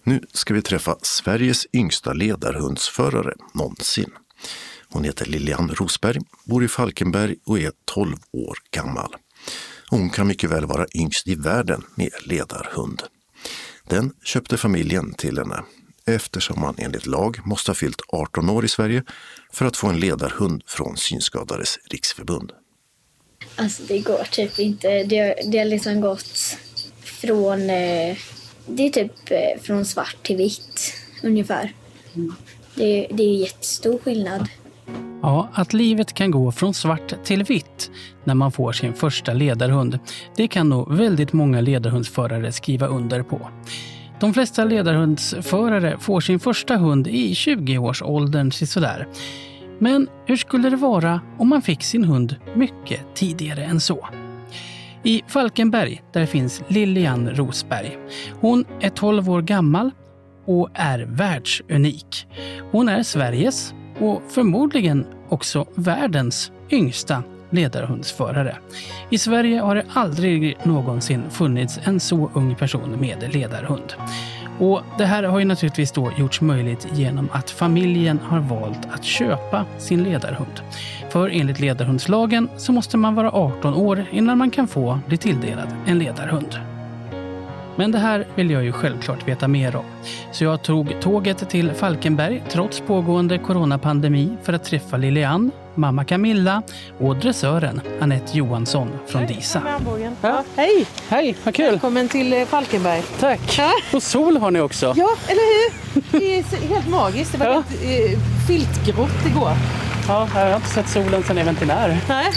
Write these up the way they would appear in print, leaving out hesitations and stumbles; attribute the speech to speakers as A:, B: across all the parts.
A: Nu ska vi träffa Sveriges yngsta ledarhundsförare någonsin. Hon heter Lilian Rosberg, bor i Falkenberg och är 12 år gammal. Hon kan mycket väl vara yngst i världen med ledarhund. Den köpte familjen till henne eftersom man enligt lag måste ha fyllt 18 år i Sverige för att få en ledarhund från Synskadades riksförbund.
B: Alltså det går typ inte. Det har liksom gått från... Det är typ från svart till vitt ungefär. Det är jättestor skillnad.
C: Ja, att livet kan gå från svart till vitt när man får sin första ledarhund. Det kan nog väldigt många ledarhundsförare skriva under på. De flesta ledarhundsförare får sin första hund i 20-årsåldern sådär. Men hur skulle det vara om man fick sin hund mycket tidigare än så? I Falkenberg där finns Lilian Rosberg. Hon är 12 år gammal och är världsunik. Hon är Sveriges och förmodligen också världens yngsta ledarhundsförare. I Sverige har det aldrig någonsin funnits en så ung person med ledarhund. Och det här har ju naturligtvis då gjorts möjligt genom att familjen har valt att köpa sin ledarhund. För enligt ledarhundslagen så måste man vara 18 år innan man kan få bli tilldelad en ledarhund. Men det här vill jag ju självklart veta mer om. Så jag tog tåget till Falkenberg trots pågående coronapandemi för att träffa Lilian, mamma Camilla och dressören Anette Johansson från Disa.
D: Ja. Hej!
C: Hej, vad kul!
D: Välkommen till Falkenberg.
C: Tack!
D: Ja.
C: Och sol har ni också.
D: Ja, eller hur? Det är helt magiskt. Det var helt filtgrått igår.
C: Ja, jag har inte sett solen sedan jag var till när.
D: Nej.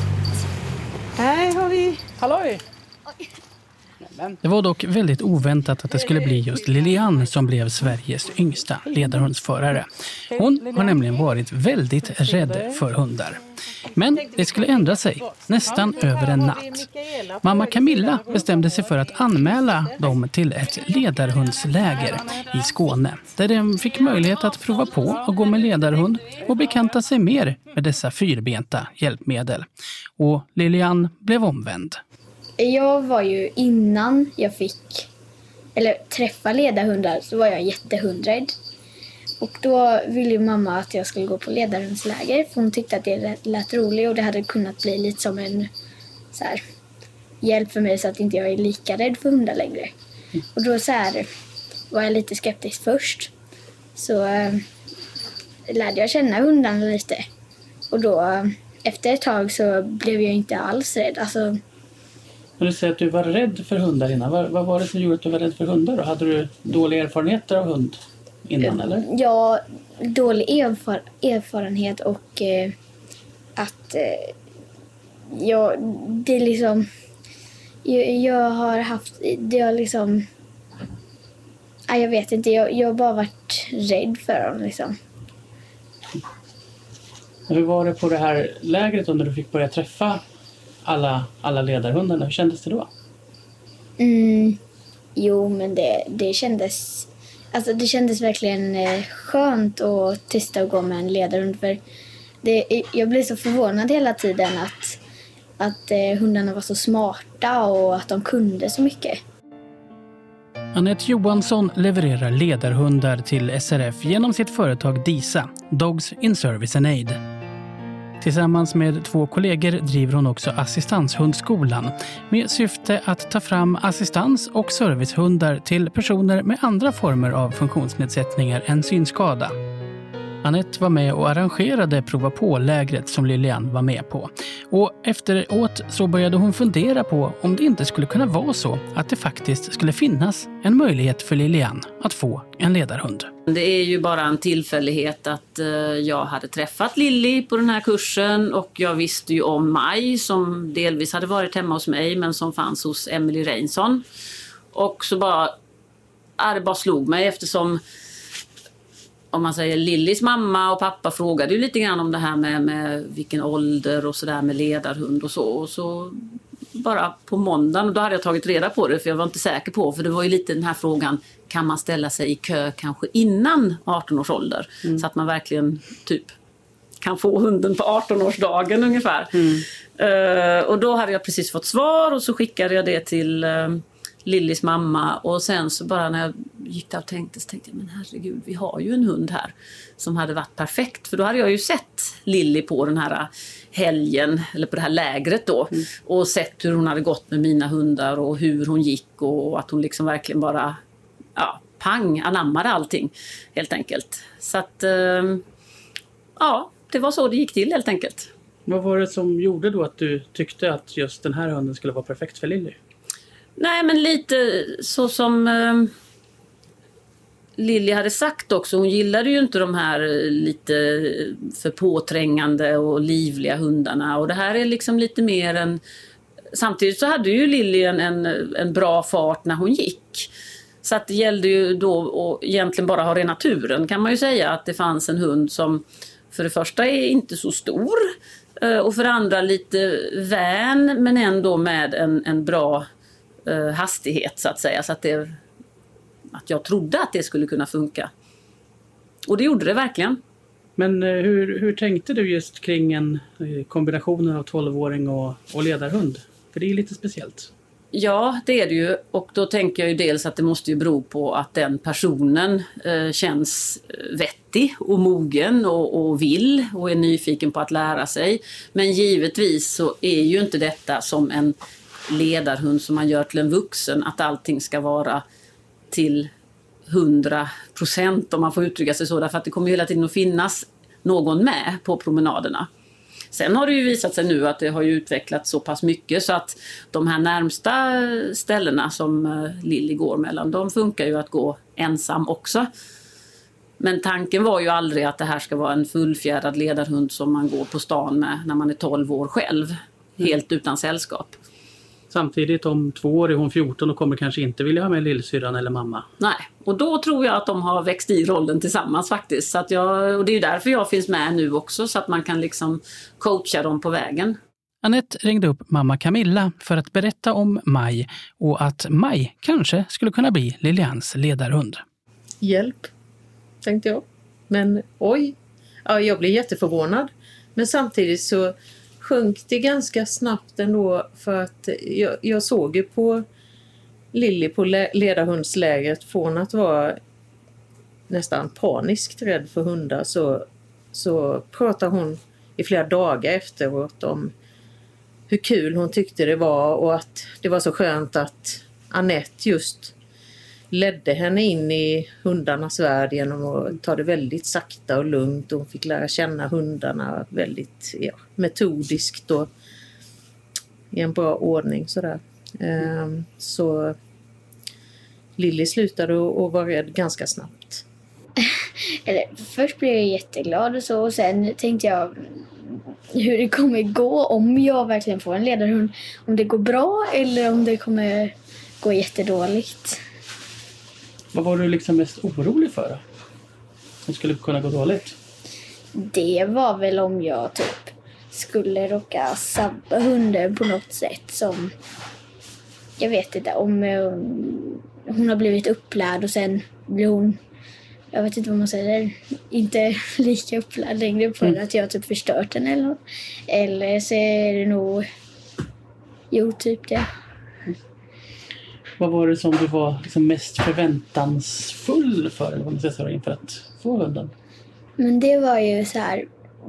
D: Här har vi...
C: Halloj! Det var dock väldigt oväntat att det skulle bli just Lilian som blev Sveriges yngsta ledarhundsförare. Hon har nämligen varit väldigt rädd för hundar. Men det skulle ändra sig nästan över en natt. Mamma Camilla bestämde sig för att anmäla dem till ett ledarhundsläger i Skåne. Där de fick möjlighet att prova på att gå med ledarhund och bekanta sig mer med dessa fyrbenta hjälpmedel. Och Lilian blev omvänd.
B: Jag var ju innan jag fick träffa ledarhundar så var jag jättehundrädd. Och då ville ju mamma att jag skulle gå på ledarhundsläger för hon tyckte att det lät roligt och det hade kunnat bli lite som en så här, hjälp för mig så att inte jag är lika rädd för hundar längre. Och då så här, var jag lite skeptisk först. Så lärde jag känna hundarna lite. Och då efter ett tag så blev jag inte alls rädd. Alltså,
C: Du säger att du var rädd för hundar innan. Vad var det som gjorde att du var rädd för hundar då? Hade du dåliga erfarenheter av hund innan eller?
B: Ja, dålig erfarenhet och att det är liksom jag har haft det har liksom jag vet inte, jag har bara varit rädd för dem liksom.
C: Hur var det på det här lägret när du fick börja träffa alla ledarhundarna? Hur kändes det då?
B: Jo, men det kändes... Alltså det kändes verkligen skönt att testa att gå med en ledarhund. För jag blev så förvånad hela tiden att hundarna var så smarta och att de kunde så mycket.
C: Anette Johansson levererar ledarhundar till SRF genom sitt företag Disa, Dogs in Service and Aid. Tillsammans med 2 kollegor driver hon också assistanshundskolan med syfte att ta fram assistans- och servicehundar till personer med andra former av funktionsnedsättningar än synskada. Anette var med och arrangerade prova på-lägret som Lilian var med på. Och efteråt så började hon fundera på om det inte skulle kunna vara så att det faktiskt skulle finnas en möjlighet för Lilian att få en ledarhund.
E: Det är ju bara en tillfällighet att jag hade träffat Lilly på den här kursen och jag visste ju om Maj som delvis hade varit hemma hos mig men som fanns hos Emily Reinsson. Och så det bara slog mig eftersom om man säger Lillys mamma och pappa frågade ju lite grann om det här med vilken ålder och sådär med ledarhund och så. Och så bara på måndagen, och då hade jag tagit reda på det för jag var inte säker på. För det var ju lite den här frågan, kan man ställa sig i kö kanske innan 18 års ålder? Så att man verkligen typ kan få hunden på 18-årsdagen ungefär. Och då hade jag precis fått svar och så skickade jag det till Lillys mamma. Och sen så bara när jag gick där och tänkte jag, men herregud, vi har ju en hund här som hade varit perfekt. För då hade jag ju sett Lilly på den här helgen, eller på det här lägret då. Och sett hur hon hade gått med mina hundar och hur hon gick. Och att hon liksom verkligen bara, anammade allting helt enkelt. Så att, det var så det gick till helt enkelt.
C: Vad var det som gjorde då att du tyckte att just den här hunden skulle vara perfekt för Lilly?
E: Nej, men lite så som Lilly hade sagt också. Hon gillade ju inte de här lite för påträngande och livliga hundarna. Och det här är liksom lite mer en... Samtidigt så hade ju Lilly en bra fart när hon gick. Så att det gällde ju då att egentligen bara ha rena turen, kan man ju säga. Att det fanns en hund som för det första är inte så stor. Och för det andra lite vän, men ändå med en bra hastighet så att säga. Så att jag trodde att det skulle kunna funka. Och det gjorde det verkligen.
C: Men hur tänkte du just kring en kombinationen av 12-åring och ledarhund? För det är lite speciellt.
E: Ja, det är det ju. Och då tänker jag ju dels att det måste ju bero på att den personen känns vettig och mogen och vill och är nyfiken på att lära sig. Men givetvis så är ju inte detta som en ledarhund som man gör till en vuxen, att allting ska vara till 100% om man får uttrycka sig så. Därför att det kommer hela tiden att finnas någon med på promenaderna. Sen har det ju visat sig nu att det har ju utvecklats så pass mycket så att de här närmsta ställena som Lilly går mellan, de funkar ju att gå ensam också. Men tanken var ju aldrig att det här ska vara en fullfjädrad ledarhund som man går på stan med när man är 12 år själv. Helt utan sällskap.
C: Samtidigt om 2 år är hon 14 och kommer kanske inte vilja ha med lillsyrran eller mamma.
E: Nej, och då tror jag att de har växt i rollen tillsammans faktiskt. Så att och det är ju därför jag finns med nu också, så att man kan liksom coacha dem på vägen.
C: Anette ringde upp mamma Camilla för att berätta om Maj och att Maj kanske skulle kunna bli Lilians ledarhund.
D: Hjälp, tänkte jag. Men oj, jag blev jätteförvånad. Men samtidigt så sjönk det ganska snabbt ändå, för att jag såg ju på Lilly på ledarhundslägret, från att vara nästan paniskt rädd för hundar så pratade hon i flera dagar efteråt om hur kul hon tyckte det var och att det var så skönt att Anette just ledde henne in i hundarnas värld genom att ta det väldigt sakta och lugnt. Hon fick lära känna hundarna väldigt metodiskt och i en bra ordning. Sådär. Så Lilly slutade att vara rädd ganska snabbt.
B: Först blev jag jätteglad och sen tänkte jag hur det kommer gå om jag verkligen får en ledarhund. Om det går bra eller om det kommer gå jättedåligt.
C: Vad var du liksom mest orolig för då? Som skulle kunna gå dåligt?
B: Det var väl om jag typ skulle råka sabba hunden på något sätt, som jag vet inte, om hon har blivit upplärd och sen blir hon, jag vet inte vad man säger, inte lika upplärd längre för att jag typ förstört den eller något. Eller så är det nog typ det.
C: Vad var det som du var liksom mest förväntansfull för, eller vad man ska säga, inför att få hunden?
B: Men det var ju så här,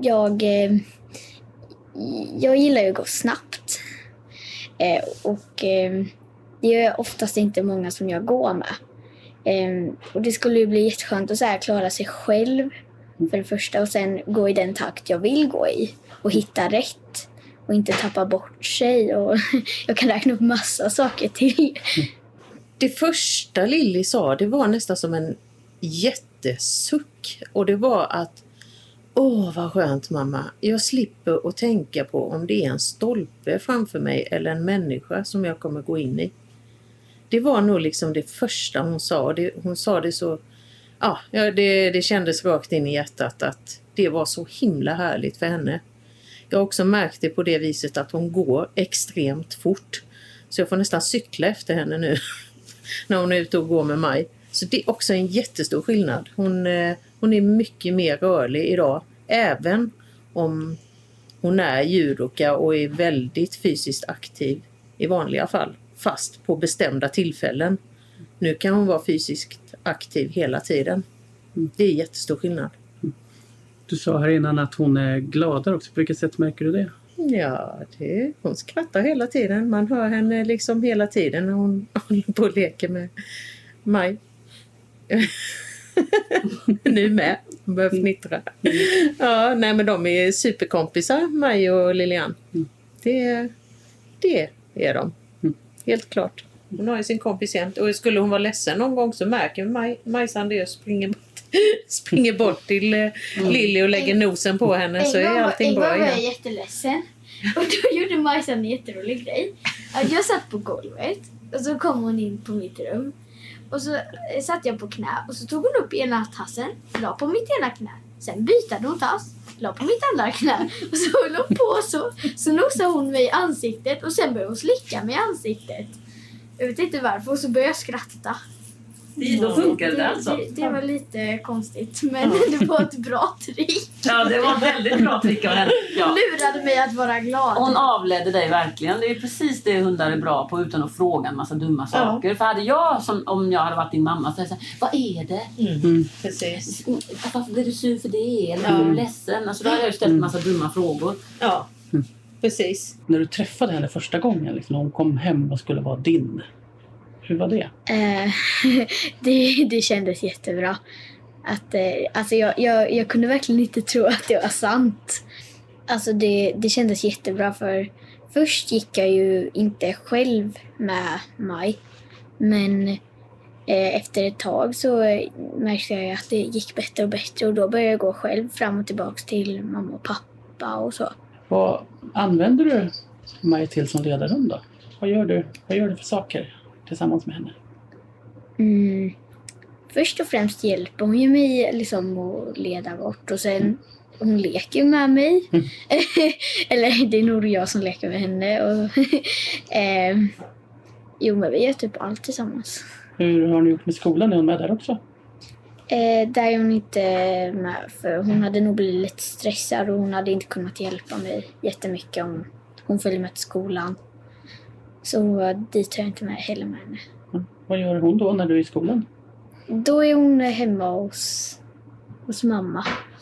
B: jag gillar ju att gå snabbt. Och det är oftast inte många som jag går med. Och det skulle ju bli jätteskönt att så här klara sig själv för det första, och sen gå i den takt jag vill gå i och hitta rätt och inte tappa bort sig, och jag kan räkna upp massa saker till.
D: Det första Lilly sa, det var nästan som en jättesuck, och det var att vad skönt mamma, jag slipper att tänka på om det är en stolpe framför mig eller en människa som jag kommer gå in i. Det var nog liksom det första hon sa. Hon sa det så, det kändes rakt in i hjärtat att det var så himla härligt för henne. Jag har också märkt det på det viset att hon går extremt fort. Så jag får nästan cykla efter henne nu när hon är ute och går med Maj. Så det är också en jättestor skillnad. Hon är mycket mer rörlig idag. Även om hon är judoka och är väldigt fysiskt aktiv i vanliga fall. fast på bestämda tillfällen. Nu kan hon vara fysiskt aktiv hela tiden. Det är jättestor skillnad.
C: Du sa här innan att hon är gladare också. På vilket sätt märker du det?
D: Ja, hon skrattar hela tiden. Man hör henne liksom hela tiden när hon håller på och leker med Maj. Nu med. Hon börjar fnittra. Ja, nej, men de är superkompisar, Maj och Lilian. Det är de. Helt klart. Hon har ju sin kompis igen. Och skulle hon vara ledsen någon gång så märker Majsan det och springer bort till Lilly och lägger nosen på henne, så är allting bra igen.
B: En gång var jag jätteledsen. Och då gjorde Majsan en jätterolig grej. Jag satt på golvet och så kom hon in på mitt rum. Och så satt jag på knä och så tog hon upp ena tassen, la på mitt ena knä. Sen bytade hon tass, la på mitt andra knä. Och så höll hon på så nosade hon mig i ansiktet och sen började hon slicka mig i ansiktet. Jag vet inte varför, och så började jag skratta.
E: Då funkar det alltså.
B: Det var lite konstigt, men det var ett bra trick.
E: Ja, det var ett väldigt bra trick av henne. Ja.
B: Lurade mig att vara glad.
E: Hon avledde dig verkligen. Det är precis det hundar är bra på, utan att fråga en massa dumma saker. För hade jag, om jag hade varit din mamma, så hade jag sagt, vad är det?
D: Precis.
E: Varför blir du sur för det? Eller blir du ledsen? Alltså, då hade jag ställt en massa dumma frågor.
D: Ja, precis.
C: När du träffade henne första gången, liksom, när hon kom hem och skulle vara din. Hur var det?
B: Det kändes jättebra. Alltså jag kunde verkligen inte tro att det var sant. Alltså det kändes jättebra, för först gick jag ju inte själv med Maj. Men efter ett tag så märkte jag att det gick bättre och bättre. Och då började jag gå själv fram och tillbaka till mamma och pappa och så.
C: Vad använder du Maj till som ledarhund då? Vad gör du för saker tillsammans med henne?
B: Först och främst hjälper hon ju mig liksom att leda bort, och sen hon leker med mig. Eller det är nog jag som leker med henne. Och jo, men vi gör typ allt tillsammans.
C: Hur har ni gjort med skolan? Är hon med där också?
B: Där är hon inte med, för hon hade nog blivit lite stressad och hon hade inte kunnat hjälpa mig jättemycket om hon följer med till skolan. Så dit tar jag inte med heller med henne.
C: Vad gör hon då när du är i skolan?
B: Då är hon hemma hos mamma.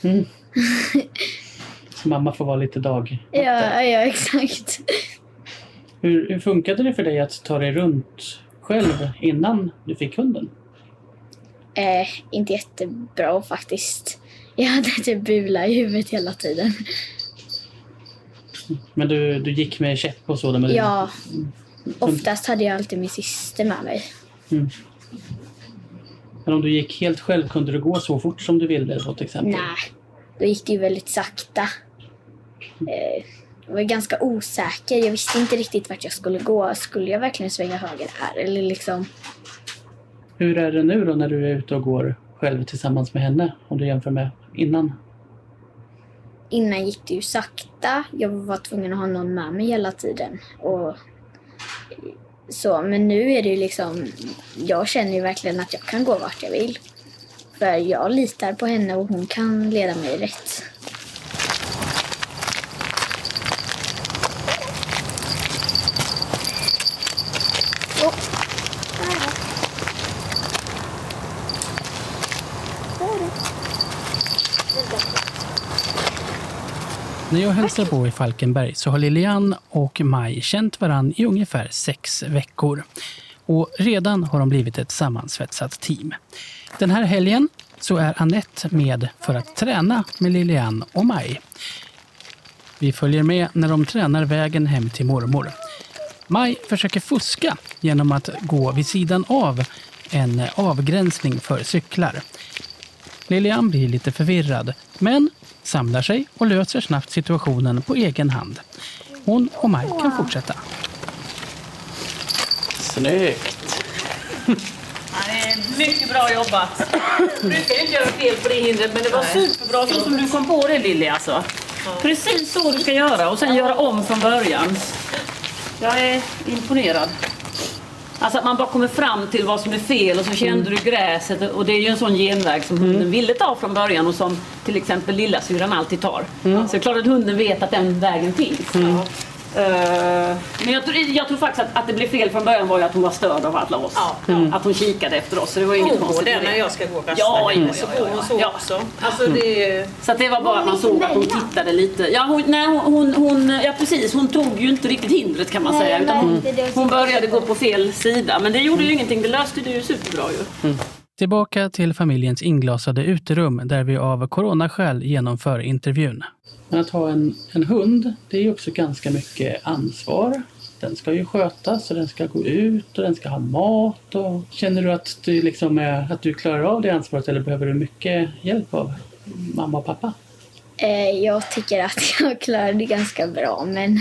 C: Så mamma får vara lite dag.
B: Ja, exakt.
C: Hur funkade det för dig att ta dig runt själv innan du fick hunden?
B: Inte jättebra faktiskt. Jag hade typ bula i huvudet hela tiden.
C: Men du gick med käpp och så? Med
B: ja, oftast hade jag alltid min syster med mig.
C: Men om du gick helt själv, kunde du gå så fort som du ville då, till exempel?
B: Nej, då gick det ju väldigt sakta. Jag var ganska osäker. Jag visste inte riktigt vart jag skulle gå. Skulle jag verkligen svänga höger här? Eller liksom...
C: Hur är det nu då när du är ute och går själv tillsammans med henne? Om du jämför med innan?
B: Innan gick det ju sakta. Jag var tvungen att ha någon med mig hela tiden. Och så, men nu är det ju liksom... Jag känner ju verkligen att jag kan gå vart jag vill. För jag litar på henne och hon kan leda mig rätt.
C: När jag hälsar på i Falkenberg så har Lilian och Maj känt varann i ungefär 6 veckor. Och redan har de blivit ett sammansvetsat team. Den här helgen så är Annette med för att träna med Lilian och Maj. Vi följer med när de tränar vägen hem till mormor. Maj försöker fuska genom att gå vid sidan av en avgränsning för cyklar. Lilian blir lite förvirrad, men samlar sig och löser snabbt situationen på egen hand. Hon och Maj kan fortsätta.
E: Snyggt! Det är mycket bra jobbat. Du brukar inte göra fel på det hindret, men det var superbra så som du kom på det, Lilly. Alltså. Precis så du ska göra och sen göra om från början. Jag är imponerad. Alltså att man bara kommer fram till vad som är fel och så kände du gräset, och det är ju en sån genväg som hunden ville ta från början och som till exempel lilla syran alltid tar. Så det är klart att hunden vet att den vägen finns. Men jag tror faktiskt att det blev fel från början var ju att hon var störd av alla oss. Att hon kikade efter oss. Så det var inget konstigt
D: med det. När jag ska gå och rasta. Så går hon så också. Alltså
E: så att det var bara att man såg att hon tittade lite. Ja, precis. Hon tog ju inte riktigt hindret kan man säga. Utan hon började gå på fel sida. Men det gjorde ju ingenting. Det löste det ju superbra ju.
C: Tillbaka till familjens inglasade uterum där vi av coronaskäl genomför intervjun. Men att ha en hund, det är ju också ganska mycket ansvar. Den ska ju skötas och den ska gå ut och den ska ha mat. Och känner du att du, att du klarar av det ansvaret eller behöver du mycket hjälp av mamma och pappa?
B: Jag tycker att jag klarar det ganska bra, men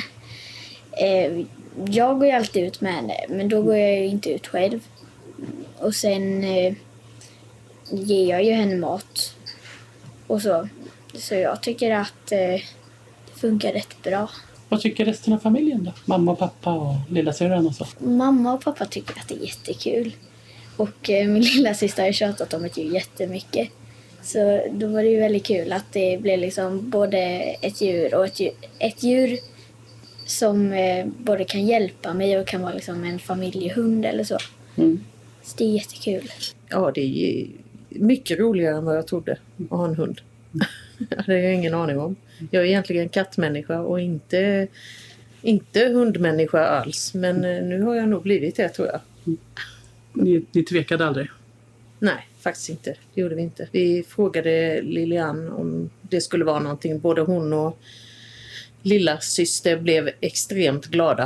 B: jag går ju alltid ut med henne, men då går jag ju inte ut själv. Och sen ger jag ju henne mat och så. Så jag tycker att det funkar rätt bra.
C: Vad tycker resten av familjen då? Mamma och pappa och lilla syrran och så?
B: Mamma och pappa tycker att det är jättekul. Och min lilla syster har tjatat om det ju jättemycket. Så då var det ju väldigt kul att det blev både ett djur och ett djur som både kan hjälpa mig och kan vara en familjehund eller så. Så det är jättekul.
D: Ja, det är mycket roligare än vad jag trodde att ha en hund. Det har jag ingen aning om. Jag är egentligen kattmänniska och inte hundmänniska alls. Men nu har jag nog blivit det, tror jag.
C: Ni tvekade aldrig?
D: Nej, faktiskt inte. Det gjorde vi inte. Vi frågade Lilian om det skulle vara någonting. Både hon och lilla syster blev extremt glada.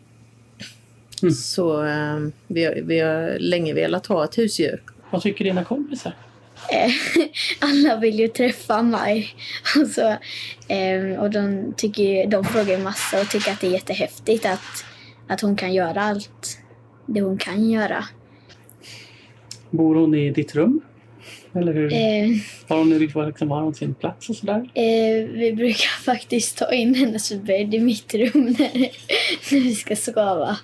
D: Så vi har länge velat ha ett husdjur.
C: Vad tycker dina kompisar?
B: Alla vill ju träffa mig. Och de frågar massa och tycker att det är jättehäftigt att hon kan göra allt det hon kan göra.
C: Bor hon i ditt rum? Eller hur? Har hon sin plats och sådär?
B: Vi brukar faktiskt ta in hennes bädd i mitt rum när vi ska sova.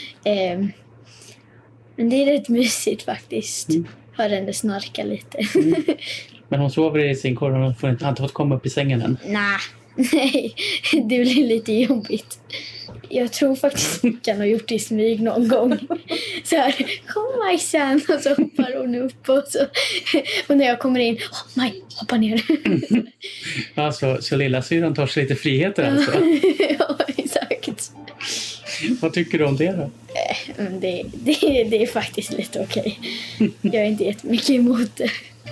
B: Men det är rätt mysigt faktiskt. Hör henne snarka lite.
C: Men hon sover i sin korg och har inte fått komma upp i sängen än?
B: Nej, det blir lite jobbigt. Jag tror faktiskt att kan ha gjort det i smyg någon gång. Så här, kom Majsan. Och så hoppar hon upp och när jag kommer in, Maj, hoppa ner.
C: Ja, så lilla syran tar sig lite friheter alltså?
B: Ja, exakt.
C: Vad tycker du om det då?
B: Det är faktiskt lite okej. Jag är inte jättemycket emot det.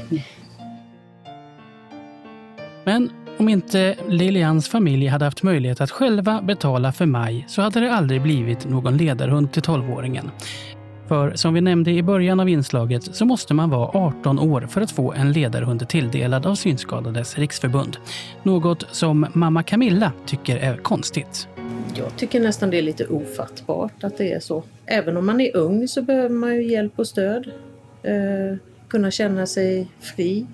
B: Men om inte Lilians familj hade haft möjlighet att själva betala för Maj så hade det aldrig blivit någon ledarhund till 12-åringen. För som vi nämnde i början av inslaget så måste man vara 18 år för att få en ledarhund tilldelad av Synskadades riksförbund. Något som mamma Camilla tycker är konstigt.
D: Jag tycker nästan det är lite ofattbart att det är så. Även om man är ung så behöver man ju hjälp och stöd. Kunna känna sig fri.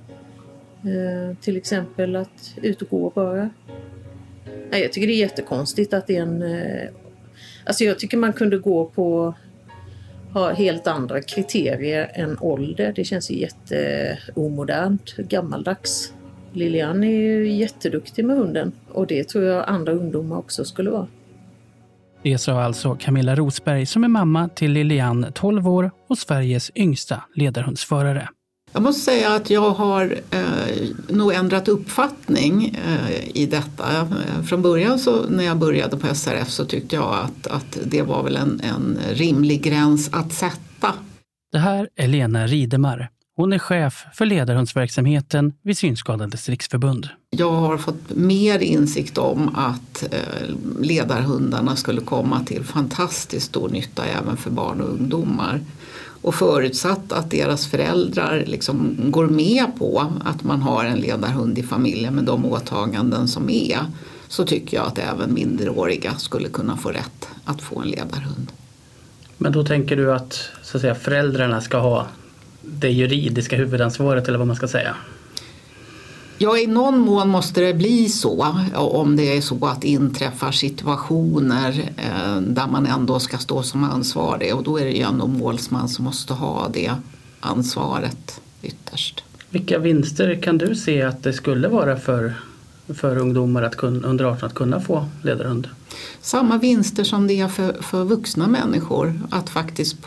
D: Till exempel att ut och gå bara. Nej, jag tycker det är jättekonstigt att det är en... Alltså jag tycker man kunde gå på... Ha helt andra kriterier än ålder. Det känns ju jätteomodernt, gammaldags. Lilian är ju jätteduktig med hunden. Och det tror jag andra ungdomar också skulle vara.
C: Det sa alltså Camilla Rosberg som är mamma till Lilian, 12 år och Sveriges yngsta ledarhundsförare.
F: Jag måste säga att jag har nog ändrat uppfattning i detta. Från början så när jag började på SRF så tyckte jag att det var väl en rimlig gräns att sätta.
C: Det här är Lena Ridemar. Hon är chef för ledarhundsverksamheten vid Synskadades riksförbund.
F: Jag har fått mer insikt om att ledarhundarna skulle komma till fantastiskt stor nytta även för barn och ungdomar. Och förutsatt att deras föräldrar liksom går med på att man har en ledarhund i familjen med de åtaganden som är, så tycker jag att även minderåriga skulle kunna få rätt att få en ledarhund.
C: Men då tänker du att, så att säga, föräldrarna ska ha det juridiska huvudansvaret eller vad man ska säga?
F: Ja, i någon mån måste det bli så om det är så att inträffar situationer där man ändå ska stå som ansvarig, och då är det ju ändå målsman som måste ha det ansvaret ytterst. Vilka vinster kan du se att det skulle vara för ungdomar att under 18 att kunna få ledarhund? Samma vinster som det är för vuxna människor. Att faktiskt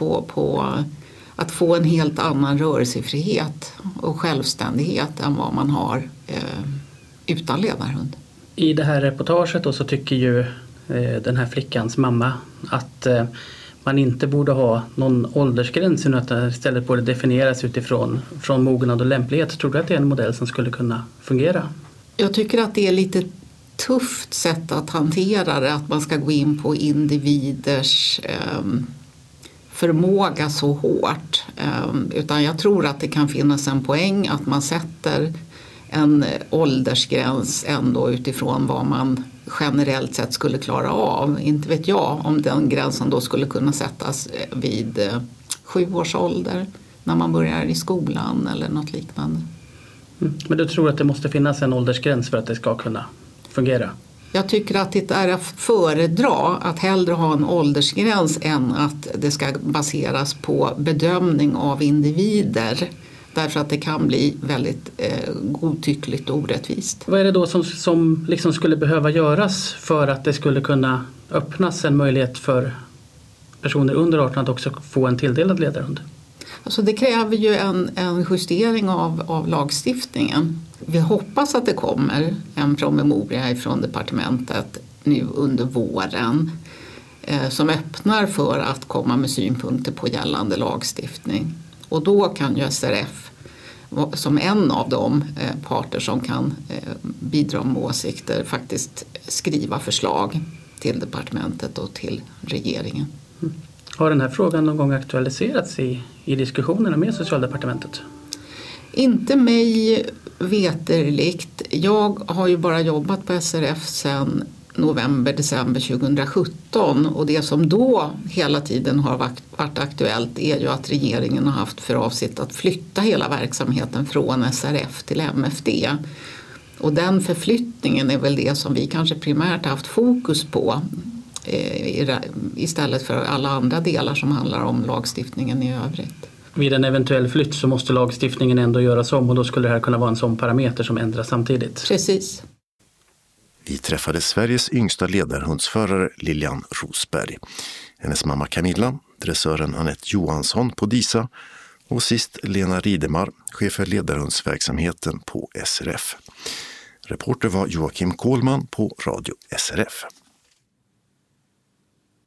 F: att få en helt annan rörelsefrihet och självständighet än vad man har utan ledarhund.
C: I det här reportaget då så tycker ju den här flickans mamma att man inte borde ha någon åldersgräns utan att det istället borde definieras utifrån mognad och lämplighet. Tror du att det är en modell som skulle kunna fungera?
F: Jag tycker att det är lite tufft sätt att hantera det, att man ska gå in på individers förmåga så hårt. Utan jag tror att det kan finnas en poäng att man sätter en åldersgräns ändå utifrån vad man generellt sett skulle klara av. Inte vet jag om den gränsen då skulle kunna sättas vid 7 års ålder när man börjar i skolan eller något liknande.
C: Men du tror att det måste finnas en åldersgräns för att det ska kunna fungera?
F: Jag tycker att det är att föredra att hellre ha en åldersgräns än att det ska baseras på bedömning av individer. Därför att det kan bli väldigt godtyckligt och orättvist.
C: Vad är det då som liksom skulle behöva göras för att det skulle kunna öppnas en möjlighet för personer under 18 att också få en tilldelad ledarhund?
F: Alltså det kräver ju en justering av lagstiftningen. Vi hoppas att det kommer en promemoria från departementet nu under våren som öppnar för att komma med synpunkter på gällande lagstiftning. Och då kan ju SRF som en av de parter som kan bidra med åsikter faktiskt skriva förslag till departementet och till regeringen.
C: Har den här frågan någon gång aktualiserats i diskussionerna med Socialdepartementet?
F: Inte mig veterligt. Jag har ju bara jobbat på SRF sedan november-december 2017 och det som då hela tiden har varit aktuellt är ju att regeringen har haft för avsikt att flytta hela verksamheten från SRF till MFD. Och den förflyttningen är väl det som vi kanske primärt haft fokus på istället för alla andra delar som handlar om lagstiftningen i övrigt.
C: Vid en eventuell flytt så måste lagstiftningen ändå göras om och då skulle det här kunna vara en sån parameter som ändras samtidigt.
F: Precis.
A: Vi träffade Sveriges yngsta ledarhundsförare Lilian Rosberg. Hennes mamma Camilla, dressören Anette Johansson på DISA och sist Lena Ridemar, chef för ledarhundsverksamheten på SRF. Reporter var Joakim Kohlman på Radio SRF.